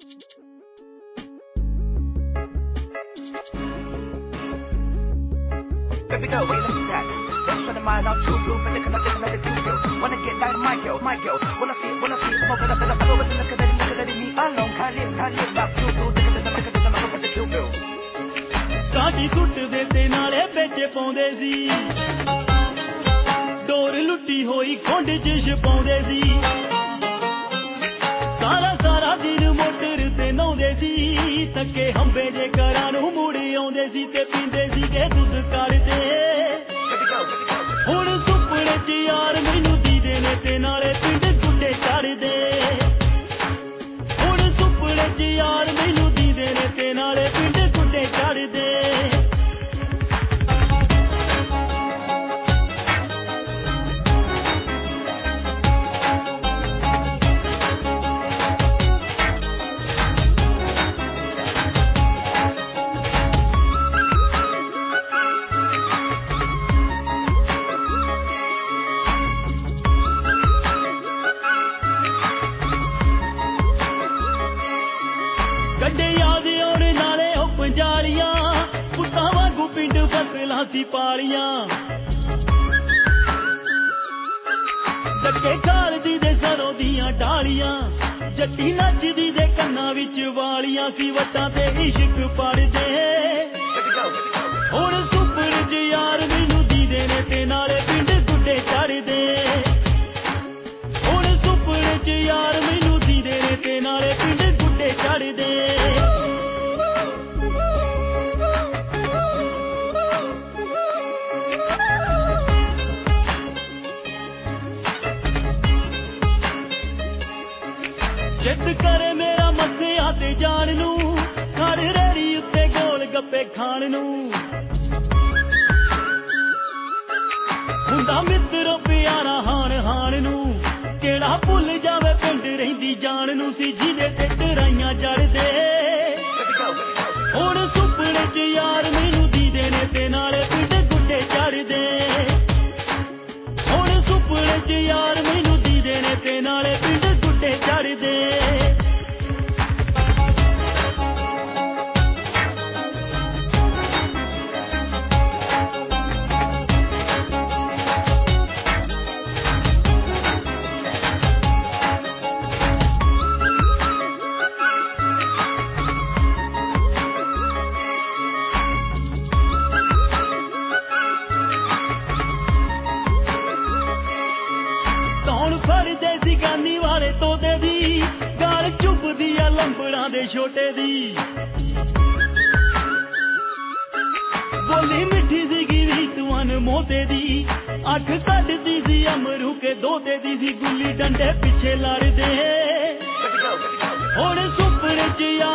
Baby girl, wait, listen to that. That's when the mind out too blue, but they cannot do you. Wanna get down, my girl. Wanna see, I'm over the look at it, me alone. Can't live, not too blue, look at the Q bill. ਕਾਜੀ ਸੁੱਟਦੇ ਤੇ ਨਾਲੇ ਵਿੱਚ ਪਾਉਂਦੇ ਸੀ ਡੋਰ ਲੁੱਟੀ ਹੋਈ ਖੁੰਡ ਚ ਛਪਾਉਂਦੇ ਸੀ ਸਾਰਾ ਦਿਨ ਮੋਟਰ ਤੇ ਨਹਾਉਂਦੇ ਸੀ ਥੱਕੇ ਹੰਬੇ ਜੇ ਘਰਾਂ ਨੂੰ ਮੁੜ ਆਉਂਦੇ ਸੀ ਤੇ ਪੀਂਦੇ ਸੀਗੇ ਦੁੱਧ ਕੱਢਦੇ ਹੁਣ ਸੁਪਨੇ ਚ ਯਾਰ ਮੈਨੂੰ ਦੀਦੇ ਨੇ ਤੇ ਨਾਲੇ ਪਿੰਡ ਗੁੱਡੇ ਚੜਦੇ ਹੁਣ ਸੁਪਨੇ ਚ ਯਾਰ ਮੈਨੂੰ ਦੀਦੇ ਨੇ ਤੇ ਨਾਲੇ ਪਿੰਡ ਗੁੱਡੇ ਚੜਦੇ ਕੱਢੇ ਯਾਦ ਆਉਣ ਨਾਲੇ ਉਹ ਪੰਜਾਲੀਆਂ ਪੁੱਤਾਂ ਵਾਂਗੂ ਪਿੰਡ ਫਸਲਾਂ ਸੀ ਪਾਲੀਆਂ ਡੱਕੇ ਖਾਲਦੀ ਦੇ ਸਰੋਂ ਦੀਆਂ ਡਾਲੀਆਂ ਜੱਟੀ ਨੱਚਦੀ ਦੇ ਕੰਨਾਂ ਵਿੱਚ ਵਾਲੀਆਂ ਸੀ ਵੱਟਾਂ ਤੇ ਇਸ਼ਕ ਪੜਦੇ ਹੁਣ ਸੁਪਨੇ ਚ ਯਾਰ ਮੈਨੂੰ ਦੀਦੇ ਨੇ ਤੇ ਨਾਲੇ ਪਿੰਡ ਗੁੱਡੇ ਚੜਦੇ ਹੁਣ ਸੁਪਨੇ ਚ ਯਾਰ ਮੈਨੂੰ ਦੀਦੇ ਨੇ ਤੇ ਨਾਲੇ ਪਿੰਡ ਗੁੱਡੇ ਚੜਦੇ ਜਿੱਦ ਕਰੇ ਮੇਰਾ ਮੱਸਿਆ ਤੇ ਜਾਣ ਨੂੰ ਖੜ ਰੇੜੀ ਉੱਤੇ ਗੋਲ ਗੱਪੇ ਖਾਣ ਨੂੰ ਹੁੰਦਾ ਮਿੱਤਰੋ ਪਿਆਰਾ ਹਾਣ ਨੂੰ ਕਿਹੜਾ ਭੁੱਲ ਜਾਵੇ ਪਿੰਡ ਰਹਿੰਦੀ ਜਾਣ ਨੂੰ ਸੀ ਜਿਹਦੇ ਤੇ ਟਰਾਈਆਂ ਜੜਦੇ ਹੁਣ ਸੁਪਨੇ ਚ ਯਾਰ ਮੈਨੂੰ ਦੀਦੇ ਨੇ ਤੇ ਨਾਲੇ ਪਿੰਡ ਗੁੱਡੇ ਚੜਦੇ ਹੁਣ ਸੁਪਨੇ ਚ ਯਾਰ ਮੈਨੂੰ ਦੀਦੇ ਨੇ ਤੇ ਨਾਲੇ ਪਿੰਡ ਗੁੱਡੇ ਚੜਦੇ ਫੜਦੇ ਸੀ ਗਾਨੀ ਵਾਲੇ ਤੋਤੇ ਦੀ ਗਾਲ ਚੁੱਭਦੀ ਆ ਲੰਬੜਾਂ ਦੇ ਛੋਟੇ ਦੀ ਬੋਲੀ ਮਿੱਠੀ ਸੀਗੀ ਰੀਤਵਾਨ ਮੋਤੇ ਦੀ ਅੱਖ ਕੱਢਦੀ ਸੀ ਅਮਰੂ ਕੇ ਦੋਤੇ ਦੀ ਸੀ ਗੁੱਲੀ ਡੰਡੇ ਪਿੱਛੇ ਲੜਦੇ ਹੁਣ ਸੁਪਨੇ ਚ